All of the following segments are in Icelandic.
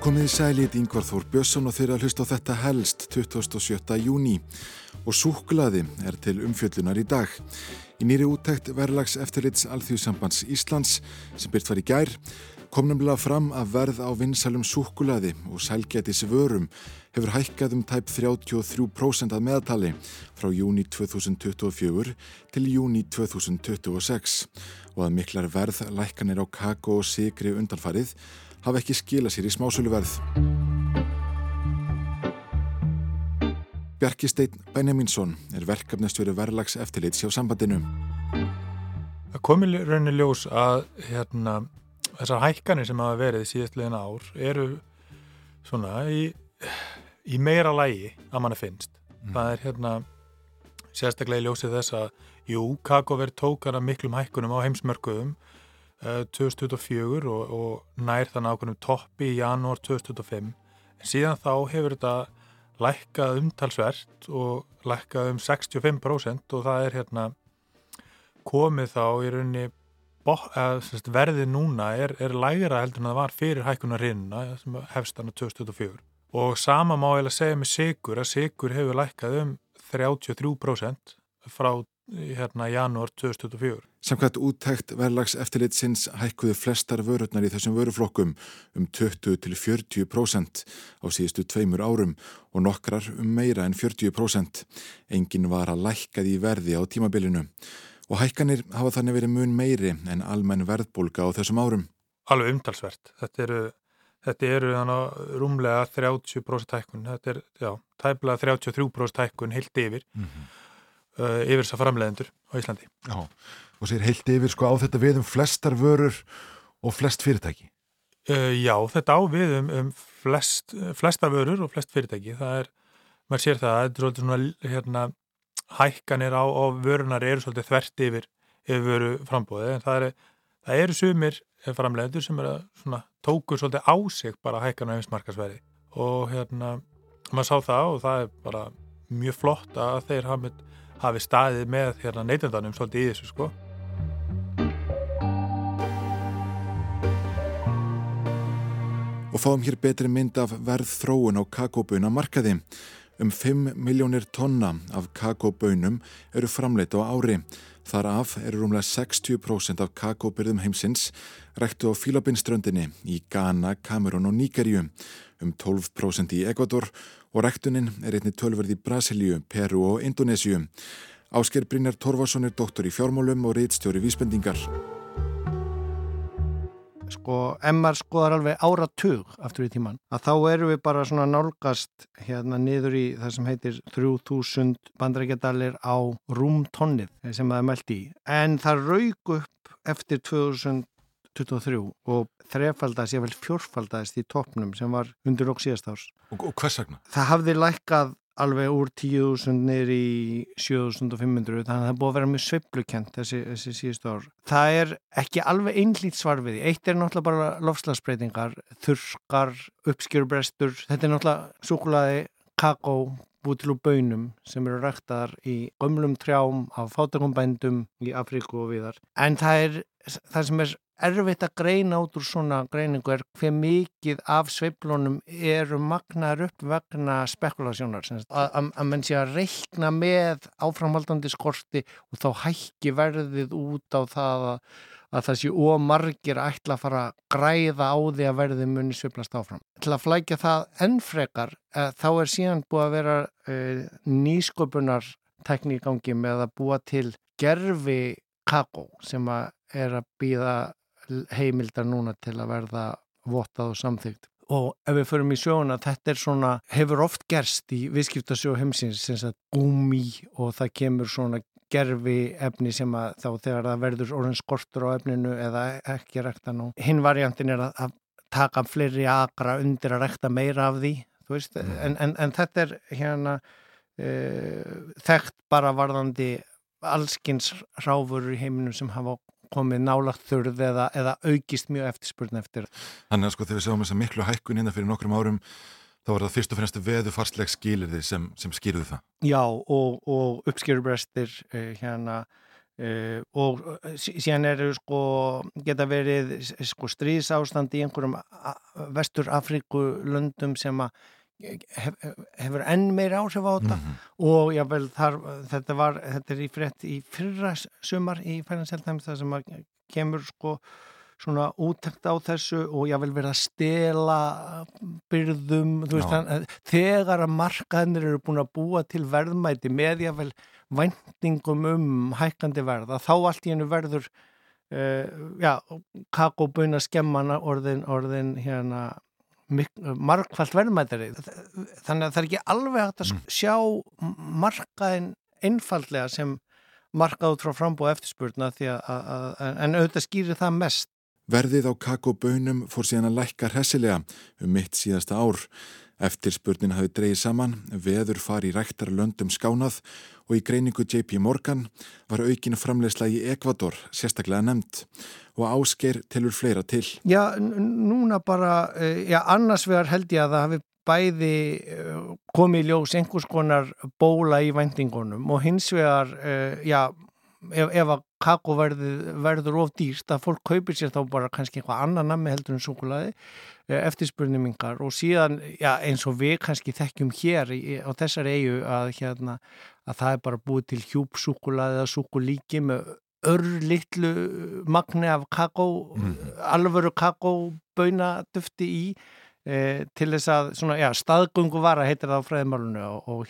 Komiði sæli, Ingvar Þór Björnsson og þeir að hlusta á þetta helst 27. júní og súkkulaði til umfjöllunar í dag. Í nýri úttekt verðlagseftirlits Alþýðusambands Íslands sem birt var í gær kom nefnilega fram að verð á vinsælum súkkulaði og sælgætis vörum hefur hækkað tæp 33% að meðaltali frá júní 2024 til júní 2026 og að miklar verðlækkanir á kakó og sykri undanfarið hafa ekki skilað sér í smásöluverð. Bjarki Steinn Benjamínsson verkefnastjóri verðlagseftirlits hjá sambandinu. Það komi rauninni ljós að þessar hækkanir sem hafa verið síðastliðin ár eru svona í meira lagi að manni finnst. Það sérstaklega í ljósið þess að kakóverð tók hana miklum hækkunum á heimsmörkuðum 2024 og nær þannig ákveðnum toppi í janúar 2025. En síðan þá hefur þetta lækkað umtalsvert og lækkað 65% og það komið þá í rauninni verðið núna er lægra heldur en það var fyrir hækkunarhrunina sem hefst þarna 2024. Og sama má eiginlega segja með sykur að sykur hefur lækkað 33% frá janúar 2024. Samkvæmt úttekt verðlagseftirlitsins hækkuðu flestar vörurnar í þessum vöruflokkum 20-40% á síðustu 2 árum og nokkrar meira en 40%. Enginn var að lækkað í verði á tímabilinu. Og hækkanir hafa þannig verið mun meiri en almenn verðbólga á þessum árum. Alveg umtalsvert. Þetta eru rúmlega 30% hækkun. Þetta tæplega 33% hækkun heilt yfir. Yfir þessar framleiðendur á Íslandi. Já, og sér heilt yfir á þetta við flestar vörur og flest fyrirtæki? Já, þetta á við flestar vörur og flest fyrirtæki. Maður sér það, þetta er svolítið svona hækkanir á vörunar eru svolítið þvert yfir vöru frambúði, en það eru sumir framleiðendur sem tóku svolítið á sig bara hækkan á heimsmarkaðsverði og maður sá það og það er bara mjög flott að þeir hafi staðið með neytendanum svolítið í þessu sko. Og fáum hér betri mynd af verðþróun á kakóbauna markaði. 5 milljónir tonna af kakóbaunum eru framleidd á ári. Þar af eru rúmlega 60% af kakóbirgðum heimsins ræktuð á Fílabeinsströndinni í Ghana, Kamerún og Nígeríu, 12% í Ekvador og ræktunin einnig tölverð í Brasilíu, Perú og Indónesíu. Ásgeir Brynjar Torfason doktor í fjármálum og ritstjóri Vísbendingar. Ef maður skoðar alveg áratug aftur í tíman, að þá erum við bara svona nálgast niður í það sem heitir 3000 bandaríkjadalir á rúmtonnið sem það er mælt í. En það rauk upp eftir 2023 og þrefaldaðist, jável fjórfaldaðist í toppnum sem var undir lok síðasta árs. Og hvers vegna? Það hafði lækkað alveg úr 10.000 niður í 7.500, þannig að það er búið að vera mjög sveiflukent þessi síðustu ár. Það er ekki alveg einhlít svar við því. Eitt er náttúrulega bara loftslagsbreytingar, þurrkar, uppskjörubrestur. Þetta er náttúrulega súkkulaði, kakó, búið til úr baunum sem eru ræktaðar í gömlum trjám af fátækum bændum í Afríku og víðar. En það sem er erfitt að greina út úr svona greiningu er hve mikið af sveiflunum eru magnaðar upp vegna spekulasjónar. Að menn sé að reikna með áframhaldandi skorti og þá hækki verðið út á það að það sé margir ætla að fara að græða á því að verðið muni sveiflast áfram. Til að flækja það enn frekar, þá er síðan búið að vera nýsköpunar tækni í gangi með að búa til gervi kakó sem að bíða heimildar núna til að verða vottað og samþykkt. Og ef við förum í sjóuna, þetta er svona, hefur oft gerst í viðskiptasjó heimsins, sem sagt gúmí og það kemur svona gervi efni sem að þá þegar það verður orðin skortur á efninu eða ekki rækta nú. Hinn variantin er að taka fleiri akra undir að rækta meira af því, þú veist, en þetta er þekkt bara varðandi allskins ráfurur í heiminum sem hafa komið nálagt þurrð eða aukist mjög eftirspurn eftir. Þannig að þegar við sjáum þessa miklu hækkun fyrir nokkrum árum, þá var það fyrst og fremst veðurfarsleg skilyrði sem skýrðu það. Já, og uppskjörubrestir, og síðan sko geta verið sko stríðsástand í einhverjum Vestur Afríku löndum sem að hefur enn meira áhrif á þetta og jável þetta er í frétt í fyrra sumar í Financial Times það sem að kemur sko svona úttekt á þessu og jável verið að stela byrðum, þú veist, þegar að markaðnir eru búin að búa til verðmæti með jável væntingum hækkandi verða, þá allt í einu verður kakóbauna skemmana orðin hérna margfalt verðmætari. Þannig að það er ekki alveg hægt að sjá markaðin einfaldlega sem markað út frá framboð eftirspurna en auðvitað skýrir það mest. Verðið á kakóbaunum fór síðan að lækka hressilega mitt síðasta ár. Eftirspurnin hafi dregið saman, veður fari í ræktarlöndum skánað og í greiningu JP Morgan var aukin framleiðsla í Ekvador sérstaklega nefnd og Ásgeir telur fleira til. Já, núna bara, annars vegar held ég að það hafi bæði komið í ljós einhvers konar bóla í væntingunum og hins vegar, ef að kakó verður of dýrt að fólk kaupir sér þá bara kannski eitthvað annan nammi heldur en súkkulaði eftirspurnin minnkar og síðan eins og við kannski þekkjum hér á þessari eyju að það er bara búið til hjúpsúkkulaði eða súkkulíki með örlitlu magni af kakó alvöru kakóbauna dufti í til þess að svona, staðgöngu vara heitir það á fræðimálinu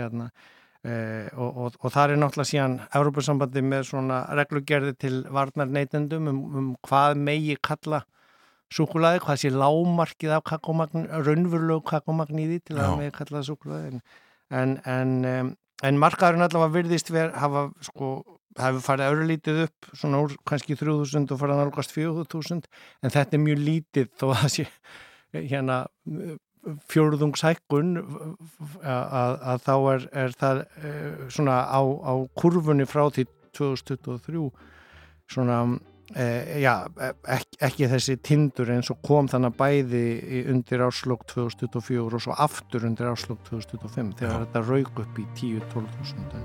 og það er náttúrulega síðan Evrópusambandi með svona reglugerði til varnar neytendum hvað megi kalla súkkulaði, hvað sé lágmarkið af kakómagn, raunverulegu kakómagn í því til að megi kalla það súkkulaði en markaðurinn allavega virðist hafa farið örlítið upp svona úr kannski 3.000 og farið að nálgast 4.000 en þetta er mjög lítið þó að það sé fjórðungshækkun að þá er það svona á kurfunni frá því 2023 svona ekki þessi tindur eins og kom þannig bæði undir árslok 2024 og svo aftur undir árslok 2025 þegar þetta rauk upp í 10-12.000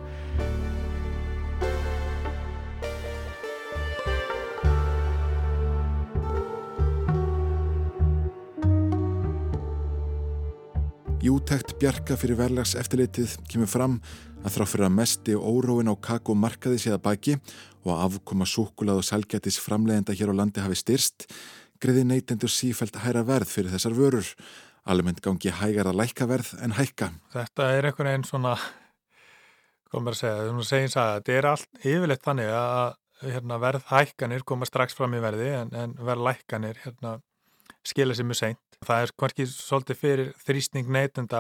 Í úttekt Bjarka fyrir verðlagseftirlitið kemur fram að þrátt fyrir að mesti óróin á kakómarkaði sé að baki og afkoma súkkulaði og sælgætis framleiðenda hér á landi hafi styrst, greiði neytendur sífellt hærra verð fyrir þessar vörur. Almennt gangi hægar að lækka verð en hækka. Þetta er einhvern veginn svona, komum að segja, þetta er allt yfirleitt þannig að verðhækkanir koma strax fram í verði en verðlækkanir skila sér mjög seint. Það er kannski svolítið fyrir þrýsting neytenda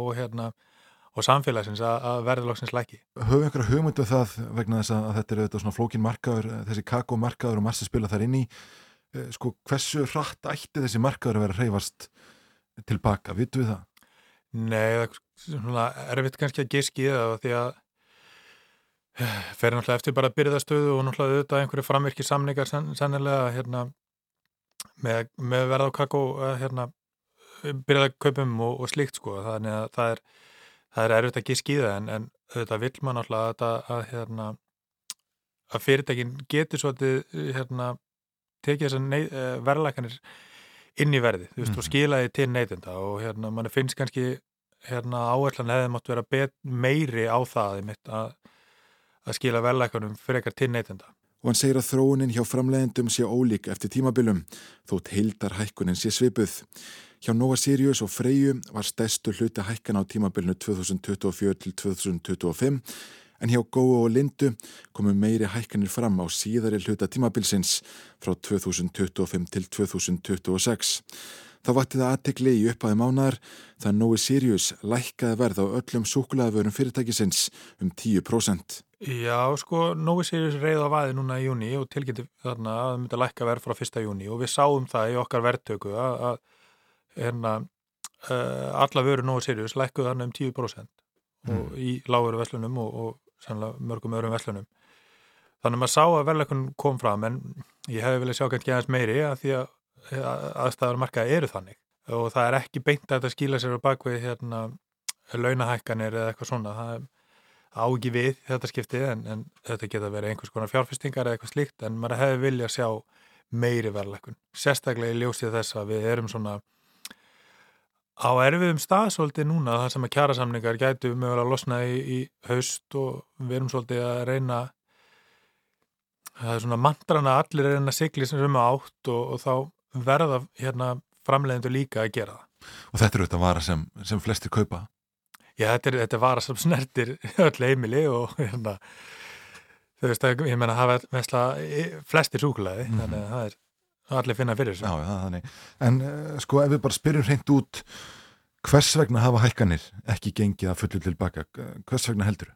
og samfélagsins að verðloksins lækki. Höfum einhverja hugmyndu það vegna þess að þetta er auðvitað svona flókin markaður, þessi kakómarkaður og margir spila þar inn í. Hversu hratt ætti þessi markaður að vera hreyfast tilbaka, vitum við það? Nei, það er erfitt kannski að giska í það því að fer náttúrulega eftir bara birgðastöðu og náttúrulega auðvitað einhverju framvirki samningar sennilega með verð á kakó birgðakaupum og slíkt sko, þannig að það er erfitt að giska í það en auðvitað vill maður náttúrulega að fyrirtækin getur svolítið tekið þessar verðlækkanir inn í verði, þú veist, og skila því til neytenda og mann finnst kannski áherslan hefði mátt vera meiri á það að skila verðlækkanum frekar til neytenda. Og hann segir að þróunin hjá framleiðendum sé ólík eftir tímabilum, þótt heildarhækkunin sé svipuð. Hjá Nova Sirius og Freyju var stærstu hluti hækkan á tímabilinu 2024 til 2025, en hjá Góu og Lindu komu meiri hækkanir fram á síðari hluta tímabilsins frá 2025 til 2026. Þá vakti það athygli í upphafi mánaðar þegar Nova Sirius lækkaði verð á öllum súkkulaðivörum fyrirtækisins 10%. Já, sko, Nova Sirius reið á vaði núna í júní og tilkynnti þarna að það myndi að lækka verð frá 1. júní og við sáum það í okkar verðtöku að alla vörur Nova Sirius lækkuðu þarna 10% og í lágveru verslunum og sannlega mörgum öðrum verslunum. Þannig að maður sá að verðlækkun kom fram en ég hefði viljað sjá kannski aðeins meiri að því að aðstæður markaði eru þannig og það er ekki beint að þetta skýla sér á bakvið launahækkanir eða eitthvað svona. á ekki við þetta skiptið en þetta geta verið einhvers konar fjárfestingar eða eitthvað slíkt en maður hefði vilja sjá meiri verðlækkun. Sérstaklega í ljósið þess að við erum svona á erfiðum stað svolítið núna þar sem að kjarasamningar gætu mögulega að losna í haust og við erum svolítið að reyna það er svona mantrana allir að reyna að sigla sem átt og þá verða framleiðendur líka að gera það. Og þetta er auðvitað vara sem flestir kaupa? Já, þetta er vara sem snertir öll heimili og þú veist að ég meina hafa flestir súkkulaði þannig að það er allir finna fyrir þessu. Já, þannig. En sko ef við bara spyrjum hreint út hvers vegna hafa hækkanir ekki gengið að fullu tilbaka? Hvers vegna heldurðu?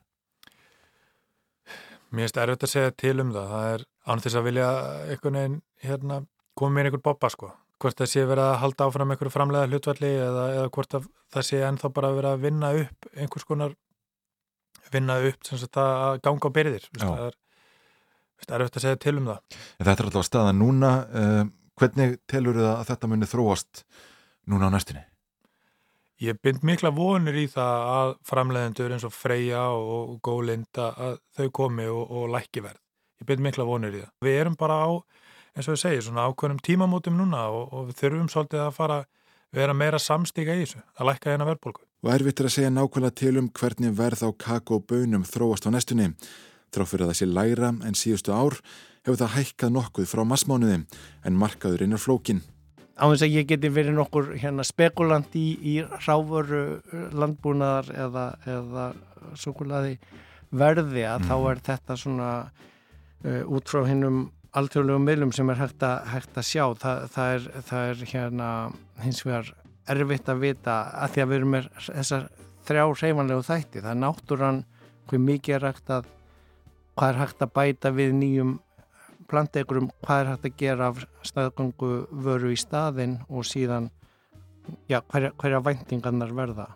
Mér finnst erfitt að segja til það. Það er án þess að vilja einhvern veginn koma með einhver bobba sko. Hvort það sé verið að halda áfram einhverju framleiða hlutvalli eða hvort það sé ennþá bara verið að vinna upp einhvers konar sem sagt að ganga á byrðir. Það er erfitt að segja til það. Þetta er alltaf staðan núna. Hvernig telur þið að þetta muni þróast núna á næstunni? Ég bind mikla vonir í það að framleiðendur eins og Freyja og Gólinda að þau komi og lækki verð. Ég bind mikla vonir í það. Við erum bara á, eins og ég segi, svona ákveðnum tímamótum núna og við þurfum svolítið að fara vera meira samstíga í þessu, að lækka verðbólgu. Og erfitt er að segja nákvæmlega til hvernig verð á kakóbaunum þróast á næstunni. Þrátt fyrir að það sé lægra en síðustu ár hefur það hækkað nokkuð frá marsmánuði en markaðurinn er flókin. Á þess að ég geti verið nokkur spekulant í rávoru landbúnaðar eða súkkulaði verði að þá er þetta svona út frá hinnum alþjóðlegum miðlum sem er hægt að sjá. Það er hins vegar erfitt að vita að því að við erum með þessar 3 hreyfanlegu þætti. Það er náttúran hve mikið er hvað er hægt að bæta við nýjum planteikurum, hvað er hægt að gera af staðgöngu vöru í staðinn og síðan hverja væntingarnar verða.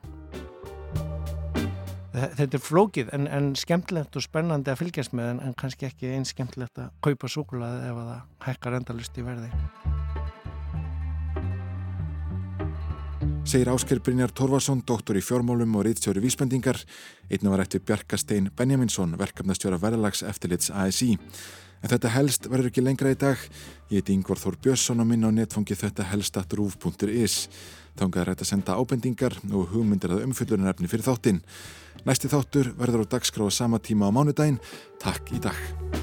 Þetta er flókið en skemmtilegt og spennandi að fylgjast með en kannski ekki eins skemmtilegt að kaupa súkkulaði ef það hækkar endalaust í verði. Segir Ásgeir Brynjar Torfason, doktor í fjármálum og ritstjóri vísbendingar. Einnig var eftir Bjarka Stein Benjaminsson, verkefnastjóra verðlagseftirlits ASÍ. En þetta helst verður ekki lengra í dag. Ég heiti Ingvar Þór Björnsson og minn á netfangi þetta_helst@ruv.is. Þangað er hægt að senda ábendingar og hugmyndir að umfjöllunarefni fyrir þáttinn. Næsti þáttur verður á dagskrá á sama tíma á mánudaginn. Takk í dag.